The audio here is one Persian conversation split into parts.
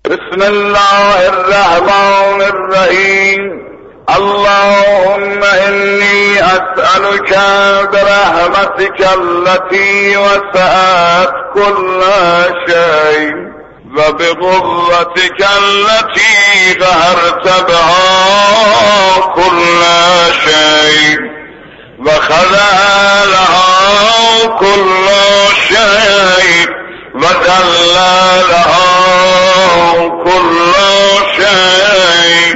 بسم الله الرحمن الرحيم. اللهم إني أسألك برحمتك التي وسعت كل شيء وبقوتك التي قهرت بها كل شيء وخضع لها كل شيء وذل لها كل شيء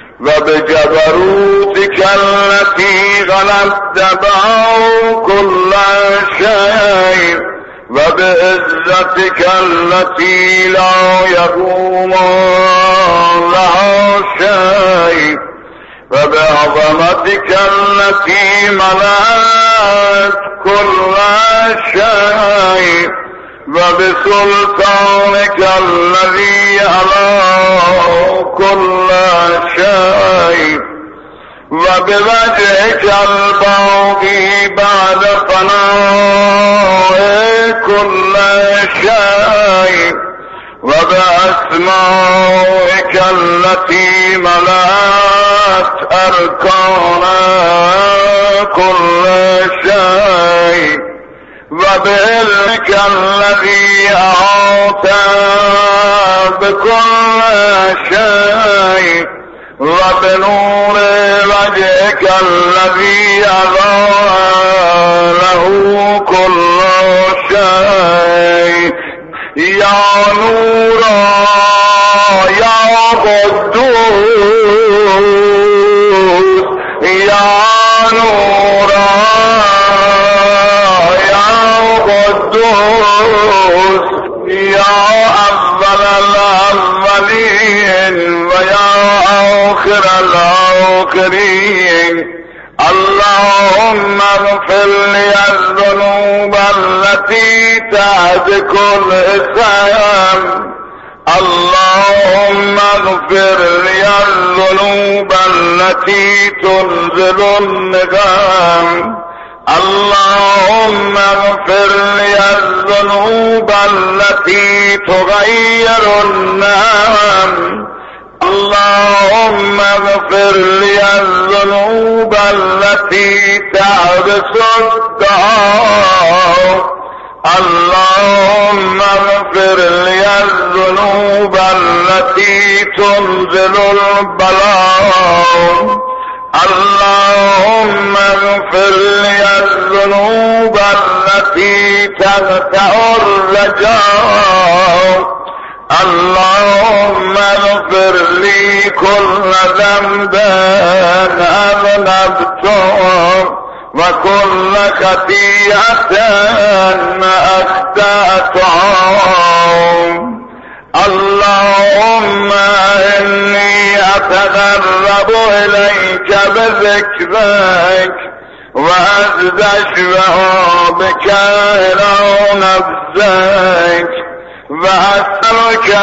وبجبروتك التي غلبت بها كل شيء وبعزتك التي لا يقوم لها شيء وبعظمتك التي ملأت كل شيء وبسلطانك الذي على كل شيء وبوجهك الباقي بعد فناء كل شيء وبأسمائك التي ملأت أركان كل شيء وبعلمك الذي أحاط بكل شيء وبنور وجهك الذي أضاء له كل شيء يا نورا يا قدوس يا نورا يا أول الأولين ويا آخر الآخرين. اللهم اغفر لي الذنوب التي تهتك الإثم. اللهم اغفر لي الذنوب التي تنزل النقام. اللهم اغفر لي الذنوب التي تغير النعم. اللهم اغفر لي الذنوب التي تعبس الدعاء. اللهم اغفر لي الذنوب التي تنزل البلاء. اللهم اغفر لي الذنوب التي تقطع الرجاء. اللهم اغفر لي كل ذنب أذنبته وكل خطيئة أخطأتها. اللهم إني أتقرب إليك بذكرك وأستشفع بك إلى نفسك وأسألك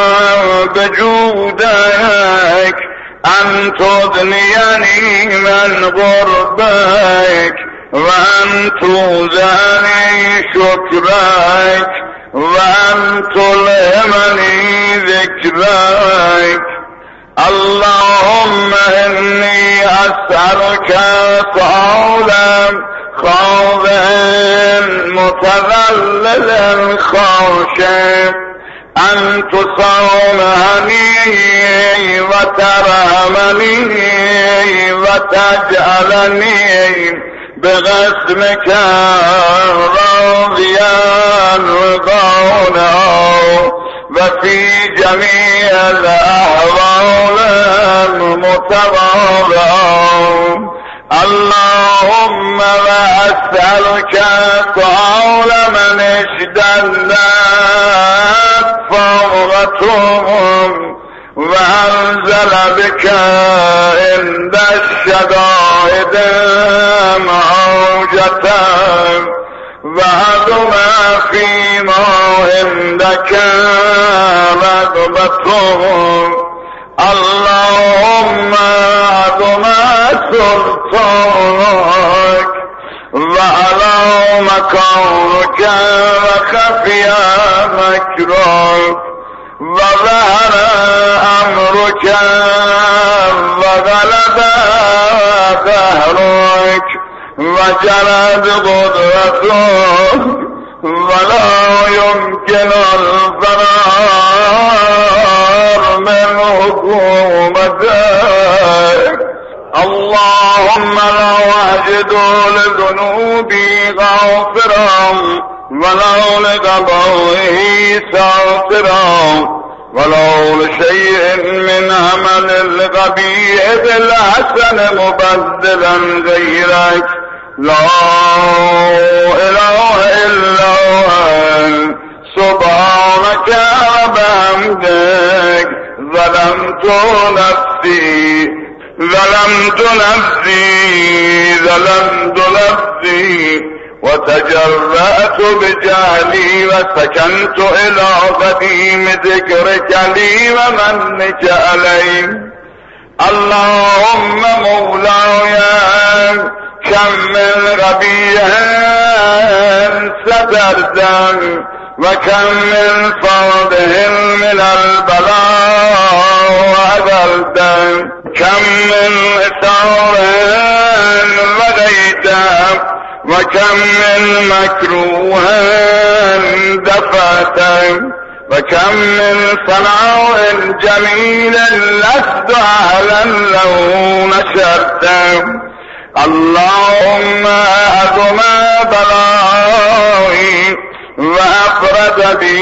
بجودك أن تغنيني من قربك وأن توزعني شكرك وأن تلهمني ذكرك. اللهم إني أسألك سؤالا خاضع متذلل خاشع أن تصونهني وترحمني وتجعلني بغسمك راضيا رضانا وفي جميع الأحوال متواضعا. اللهم وأسألك سؤال من اشتدت فوقتهم وأنزل بك عند الشدائد موجة وعظم فيما عندك رغبتهم. اللهم عظم سلطانك وعلى مكانك وخفي مكرك وظهر أمرك وغلب قهرك وجرت قدرتك ولا يمكن الفرار من حكومتك. اللهم لو أجد لذنوبي غافرا ولو لقضائه ساطرا ولو لشيء من عمل القبيح بالحسن مبدلا غيرك. لا إله إلا أنت سبحانك وبحمدك ظلمت نفسي وتجرأت بجهلي وسكنت إلى قديم ذكرك لي ومنك علي. اللهم مولاي كم من قبيح سترتا وكم من فاضح من البلاء وأذلتا كم من إثار وغيتا وكم من مكروه دفعتا وكم من صنع جميل لست أهلا لو نشرتا. اللهم أعظم بلائي وأفرد بي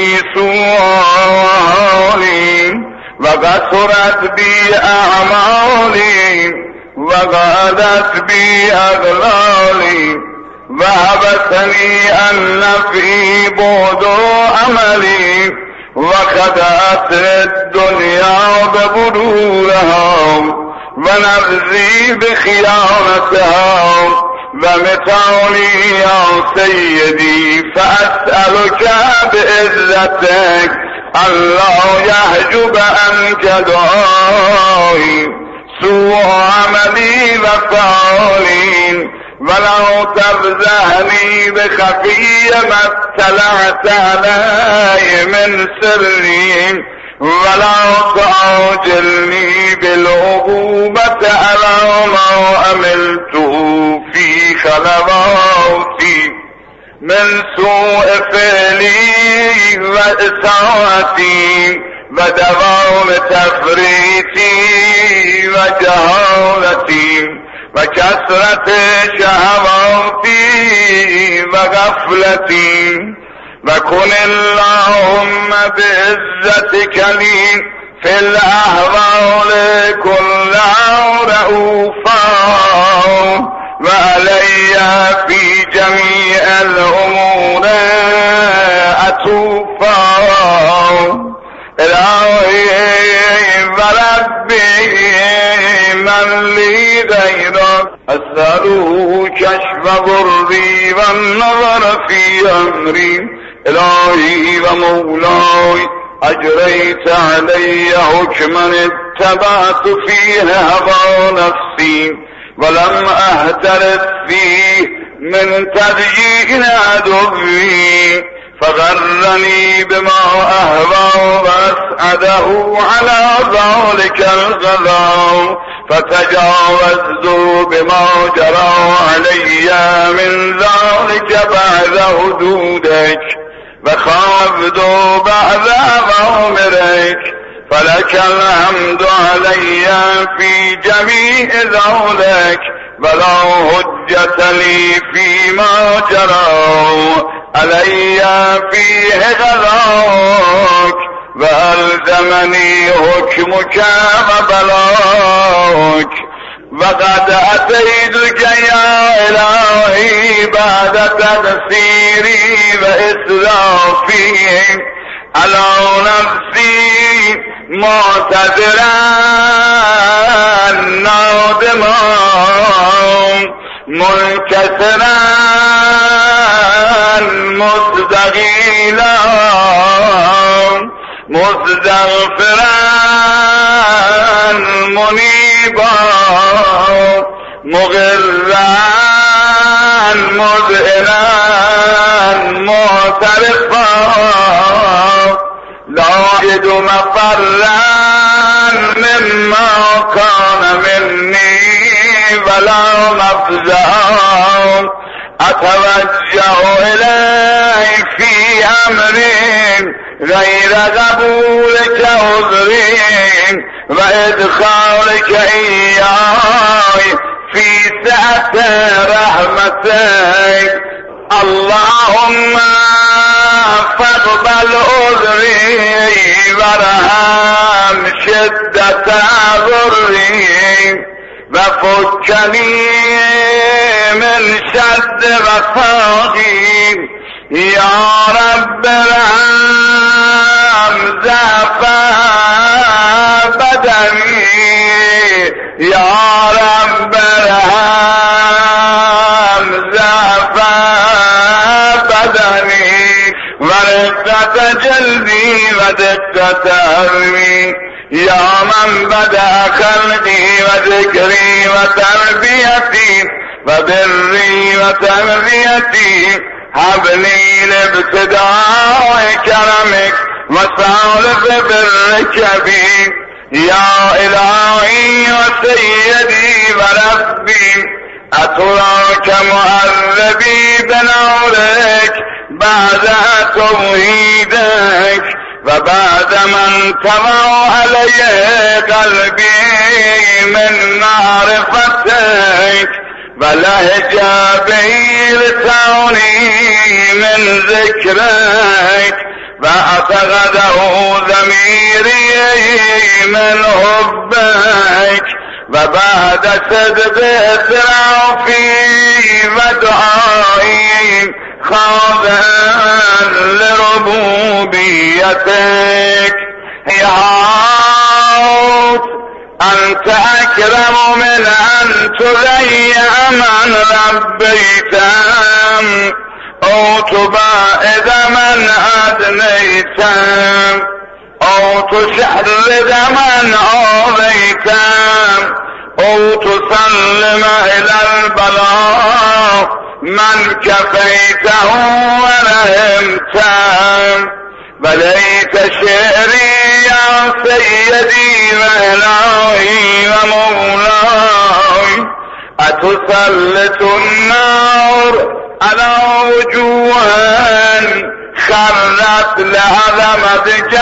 سؤالي وقصرت بي أعمالي وغادت بي أغلالي وهبتني أن في بعد أملي وخدعت الدنيا ببرورها ونفسي بخيانتها ومتعني يا سيدي فأسألك بعزتك ألا يحجب عنك دعائي سوء عملي وفعلي ولو تفزعني بخفي ما اطلعت علي من سري ولا تعجلني بالعقوبة على ما عملته في خلواتي من سوء فعلي وإساءتي ودوام تفريطي وجهالتي وكثرة شهواتي وغفلتي. وكن اللهم بعزتك لي في الأهوال كلها رؤوفا وعلي في جميع الأمور أتوفا. إلهي وربي من لي غيرك أسأله كشف ضري والنظر في أمري. إلهي ومولاي أجريت علي حكما اتبعت فيه هوى نفسي ولم أهترث فيه من تدجين عدوي فغرني بما أهوى وأسعده على ذلك الغضب فتجاوزت بما جرى علي من ذلك بعد حدودك وخافت بعد أوامرك. فلك الحمد علي في جميع ذلك ولا حجة لي فيما جرى علي فيه غلاك وألزمني حكمك وبلاك. وقد أتيتك يا إلهي بعد تقصيري وإسرافي على نفسي معتذرا نادما منكسرا مستغيلا مستغفرا منيبا مغرا مذعنا معترفا لا أجد برا مما كان مني ولا مفزعا أتوجه إليه في أمر غير قبولك عذري وإدخالك إياي في سعة رحمتك اللهم فاقبل عذري وارحم شدة ضري وفكني من شد وفاقي يا رب ارحم ضعف بدني يا رب ارحم ضعف بدني ورقة جلدي ودقة أمري يا من بدأ خلقي وذكري وتربيتي وبري وتربيتي هب لي لابتداء كرمك وصالف برك بي يا إلهي وسيدي وربي أتراك معذبي بنورك بعد توحيدك وبعد من طوى علي قلبي من معرفتك ولهجا به لساني من ذكرك وأتغده ضميري من حبك وبعد صدق إسرافي ودعائي خاضعا لربوبيتك يا أنت أكرم من أن تضيع من ربيتم أو تباعد من أدنيتم أو تشرد من أوذيتم أو تسلم إلى البلاء من كفيته ورحمته بليت شعري يا سيدي وإلهي ومولاي أتسلط النار على وجوه خرت لعظمتك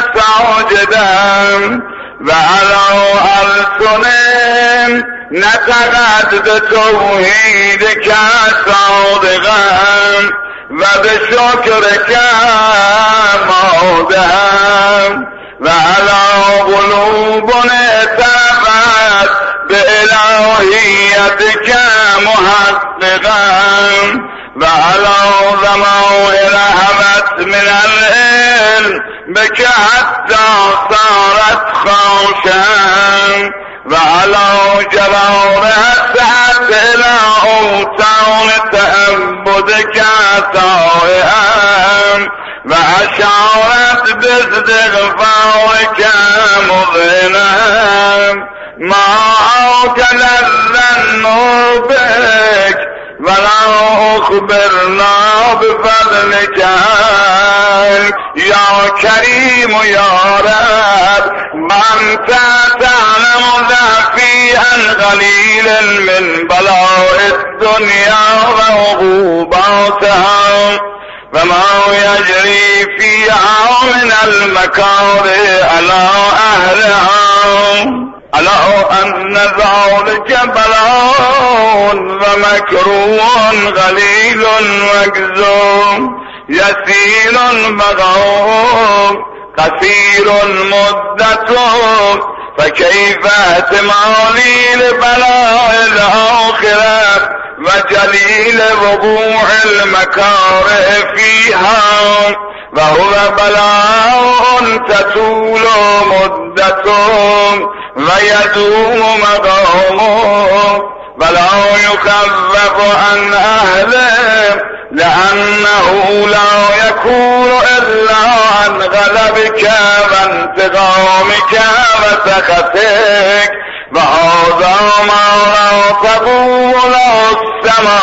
سجدا وعلى ألسن نطقت بتوحيدك صادقا وبشكرك موضعا وعلى قلوب اتفت بإلهيتك محققا وعلى ضمائر هبت من العلم بك حتى صارت خاشعا وعلى جوارح سعت إلى أوطان تأبدك طائعا وأشعرت باستغفارك مذهلا ما أوكل الظن بك ولا أخبرنا بفضلك يا كريم يا رب وأنت تعلم ذافيا قليل من بلاء الدنيا وعقوباتها وما يجري فيها من المكاره على أهلها ألا أن ذلك بلاء ومكروه غليل وجزوم يسير مغوم كثير مدته فكيف احتمالي لبلاء الآخرة وجليل وقوع المكاره فيها وهو بلاء تطول مدته ويدوم مقامه ولا يخفف عن أهله لأنه لا يكون إلا عن غلبك وانتقامك وسخطك وهذا ما لا تقول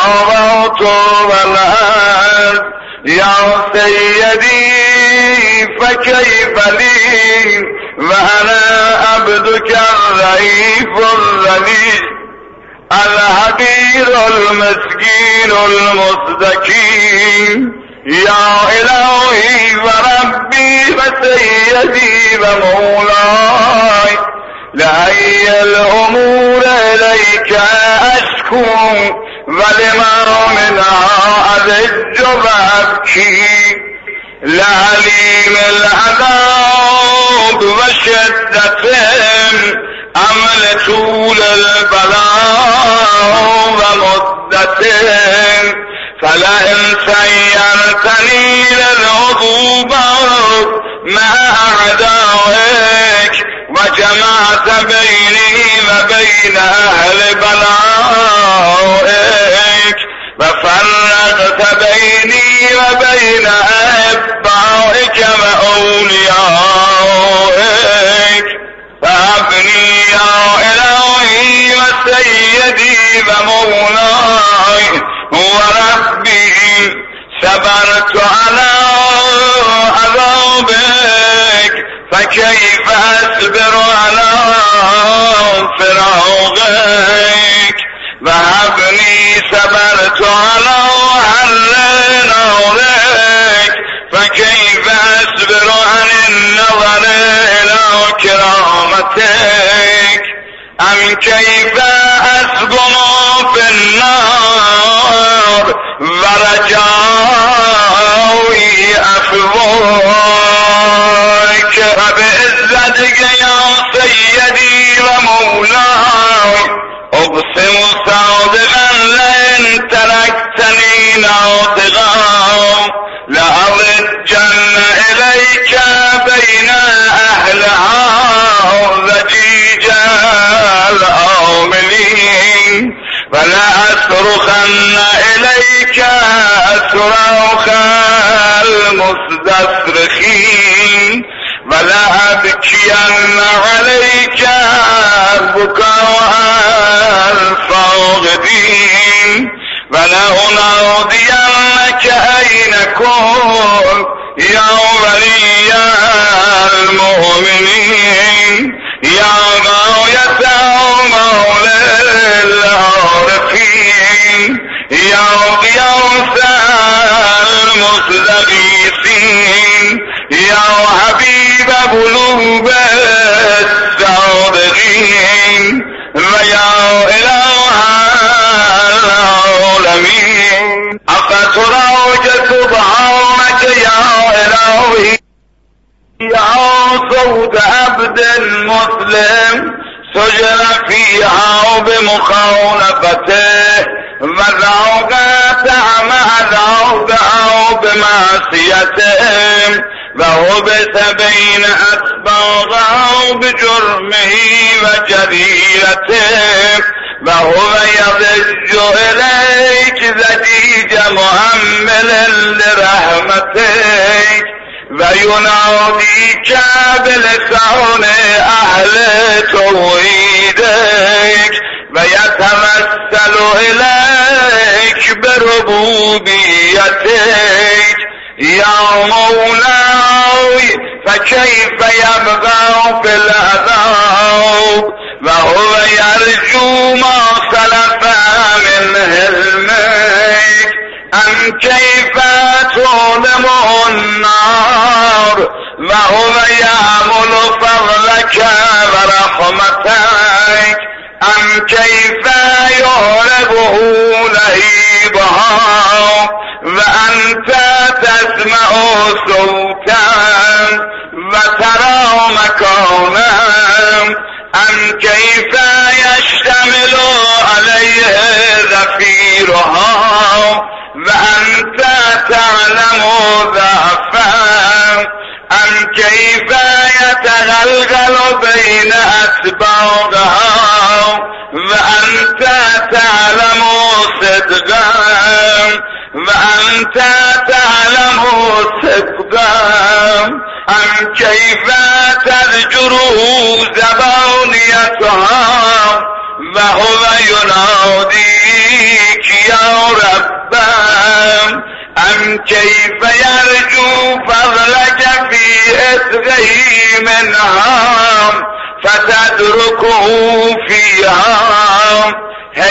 السماوات والأرض يا سيدي فكيف لي وأنا عبدك الضعيف الذليل الحقير المسكين المستكين يا إلهي وربي وسيدي ومولاي لأي الأمور إليك أشكو ولما منها أذج وأبكي لعليم العذاب وشدتهم أمل طول البلاء ومدتهم فلئن سيرتني للعقوبات مع أعدائك وجمعت بيني وبين أهل بلائك وفرقت بيني وبين أحبائك وأوليائك فهبني يا إلهي وسيدي ومولاي وربي صبرت على عذابك فكيف أصبر على فراقك وهبني صبرت على حر نارك فكيف أصبر عن النظر إلى كرامتك أم كيف أسكن في النار ورجائي أفواك وبعزتك يا سيدي ومولاي أقسم صادقا لئن تركتني ناطقا لأضجن إليك بين أهلها ضجيجا الآملين ولأصرخن إليك صراخ المستصرخين ولأبكين عليك بكاء الفاقدين ولأنادينك أين كنت يا ولي المؤمنين يا غاية مولى العارفين يا غياث المستغيثين يا حبيب قلوب الصادقين ويا إله العالمين أفتراك سبحانك يا إلهي يا صوت عبد مسلم سجن فيها بمخالفته وذاق طعم عذابه بمعصيته وهبس بين أسباغه بجرمه وجريرته وهو يضج إليك زجيج مؤمل لرحمتك ويناديك بلسان أهل توحيدك ويتمثل إليك بربوبيتك يا مولاي فكيف يبغى في العذاب وهو يرجو ما سلف من حلمك أم كيف تظلم النار وهو يأمل فضلك ورحمتك أم كيف يهربه لهيبها وأنت تسمع صوتا وترى مكانا أم كيف يشتمل عليه زفيرها وأنت تعلم ضعفا أم كيف يتغلغل بين أسباطها وأنت تعلم صدقا وأنت تعلم صدقا أم كيف تذجره زبانيتها وهو يناديك يا ربا أم كيف يرجو فضلك في منها فتدركه فيها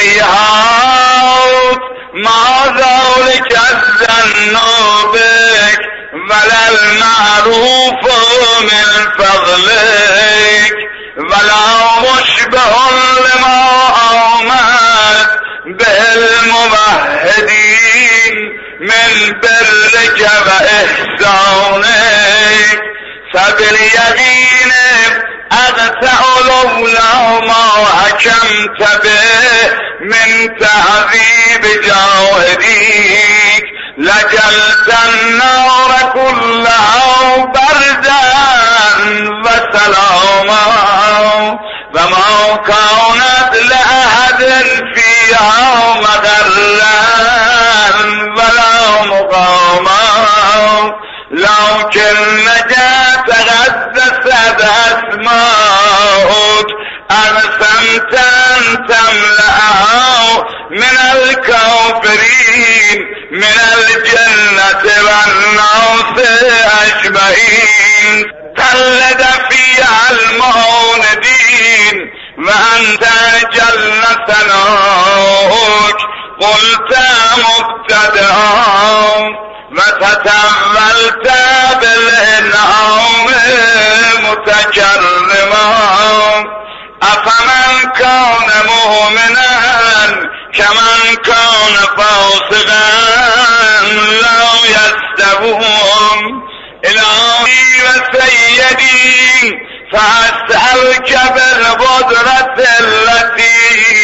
هيهات ما ذلك الظن بك ولا المعروف من فضلك ولا مشبه لما آمد به الموحدين من برك وإحسانك فباليقين أقطع لولا ما حكمت به من تعذيب جاهديك لجلت النار كلها بردا وسلاما وما كانت لأحد فيها مغرا ولا مقاما لكن نجا تغدست أسماؤك أقسمت أن تملأها من الكافرين من الجنة والناس أجمعين تلد فيها المولدين وأنت جل ثناؤك قلت مبتدئا وتتولت بالإنعام متكرما أفمن كان مؤمنا كمن كان فاسقا لا يستوون إلهي وسيدي فأسألك بالقدرة التي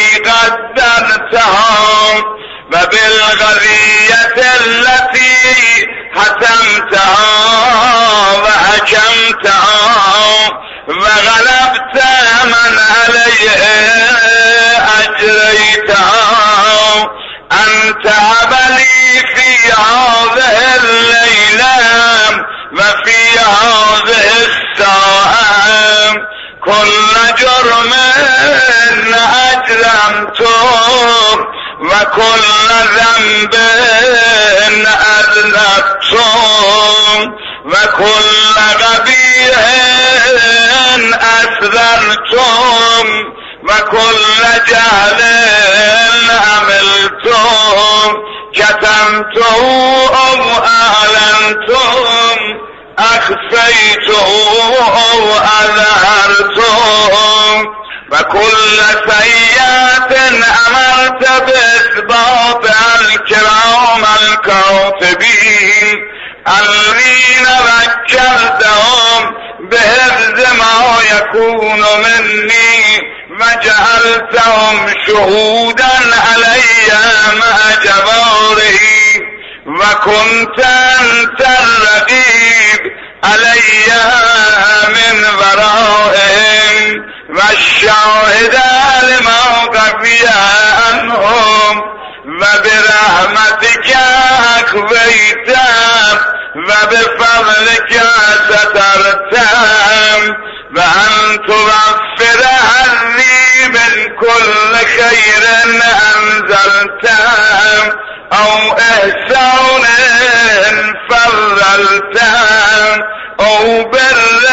قدرتها وبالغرية التي حتمتها وحكمتها وغلبت من عليه أجريتها أن تعبلي في هذه الليلة وفي هذه الساعة كل جرم أجرمته وكل ذنب أذنبته وكل قبيح أسررتم وكل جهل عملتم كتمته أو أعلنتم أخفيته أو أظهرتم وكل سيئة أمرت بإثباتها الكرام الكاتبين الذين وكلتهم بحفظ ما يكون مني وجعلتهم شهودا علي مع جوارحي وكنت أنت الرقيب علي من ورائهم والشاهد لموقفي عنهم وبرحمتك أكويت وبفضلك سترت وأن توفر عني من كل خير أنزلت أو إحسان فضلت أو بر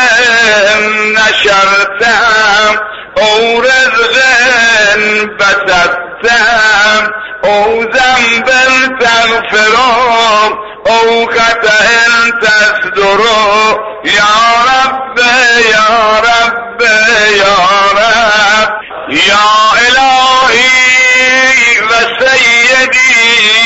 نشرت أو رزق بسطت أو ذنب تغفر أو خطأ تصدر يا رب يا رب يا رب يا إلهي وسيدي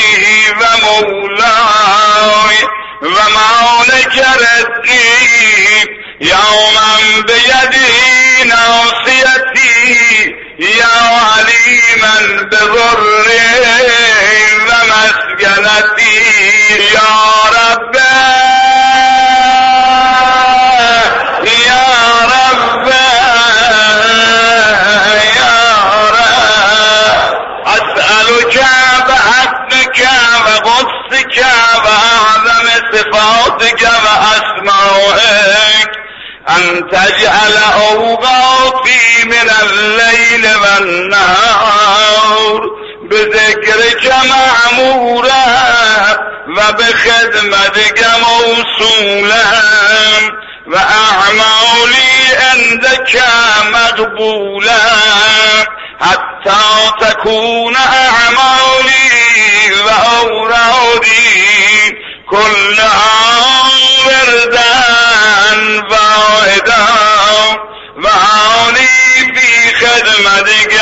ومولاي ومالك رزقي يوما بيدي ناصيتي يا عليما بضري ومسكنتي يا رب يا رب يا رب أسألك بحقك وقدسك وأعظم صفاتك وأسمائك أن تجعل أوقاتي من الليل والنهار بذكرك معمورا وبخدمتك موصولا وأعمالي عندك مقبولا حتى تكون أعمالي وأورادي كلها وردا واحدا وأني في خدمتك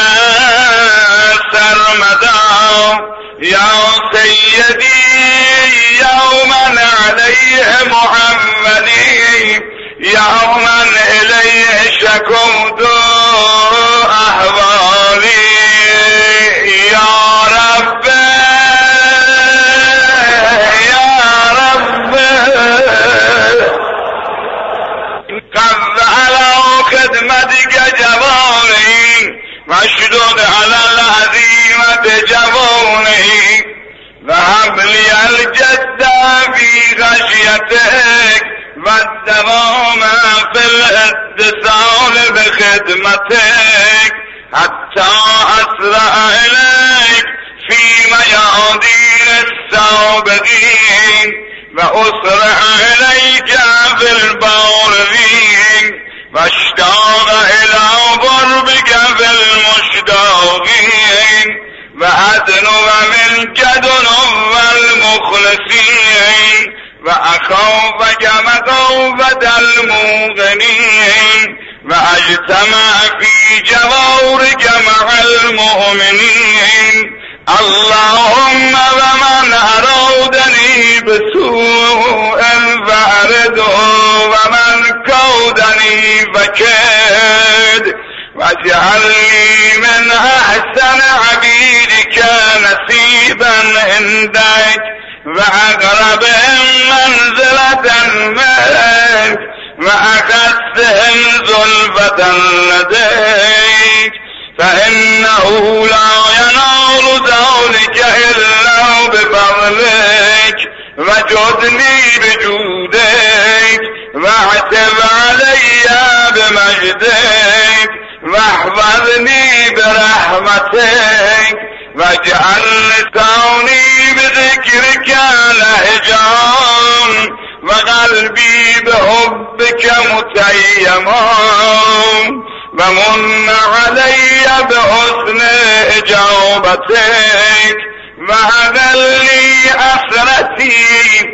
سرمدا يا سيدي يوما عليه محمدي يوما إليه شكوت أحوالي يا رب يا رب قد على خدمتك جواني واشدد على العزيمة جواني وهب لي الجد في خشيتك والدوام في الاتصال بخدمتك حتى أسرع إليك في ميادين السابقين وأسرع إليك في البارين واشتاق إلى ضربك في المشتاقين وأدنو منك دنو المخلصين وأخوفك مخوفة الموقنين وأجتمع في جوارك مع المؤمنين اللهم ومن أرادني بسوء فأرده ومن كودني فكد واجعلني من أحسن عبيدك نصيبا عندك وأقربهم منزلة منك وأخذهم زلفة لديك فإنه لا ينال ذلك إلا بفضلك وجدني بجودك واعتب علي بمجدك واحفظني برحمتك واجعل لساني بذكرك لهجان وقلبي بحبك متيما ومن علي بحسن إجابتك وأذلني أسرتي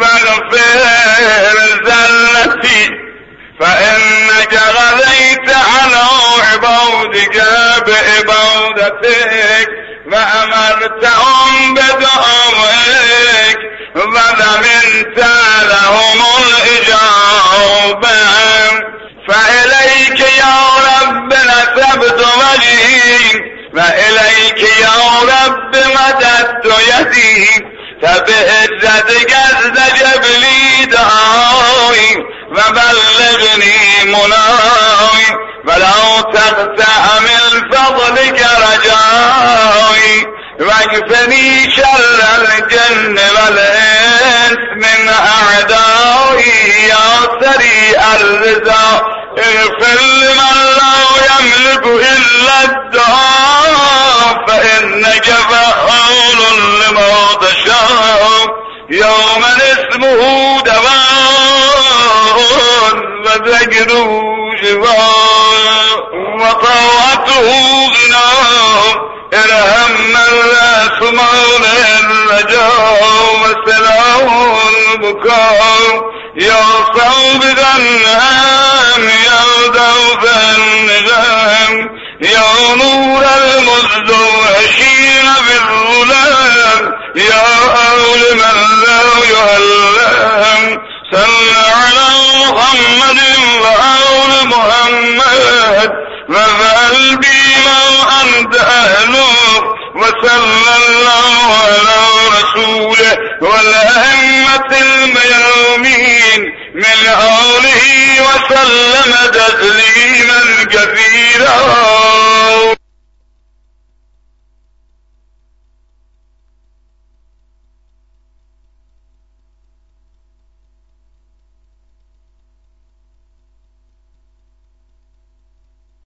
واغفر زلتي فإنك غذيت على عبادك بعبادتك وأمرتهم بدعوك وضمنت لهم الإجابة فإليك يا رب نسبت وجهي وإليك يا رب مددت يدي فبعزتك استجب لي دعائي وبلغني مناي ولا تقطع من فضلك رجائي واكفني شر الجن والإنس من أعدائي يا سريع الرضا اغفر لمن لا يملك إلا الدعاء فإنك فعال لما تشاء يوما اسمه دواء وذكره شفاء وطاعته غناء ارحم من لا سمع الرجاء وسلام البكاء يا صوب النعم يا دوف النغام يا نور المزدوحين بالظلام يا أول من لا يعلم صل على محمد وآل محمد وفعل بما أنت أهله وصلى الله على رسوله والأئمة الميامين من آله وسلم تسليما كثيرا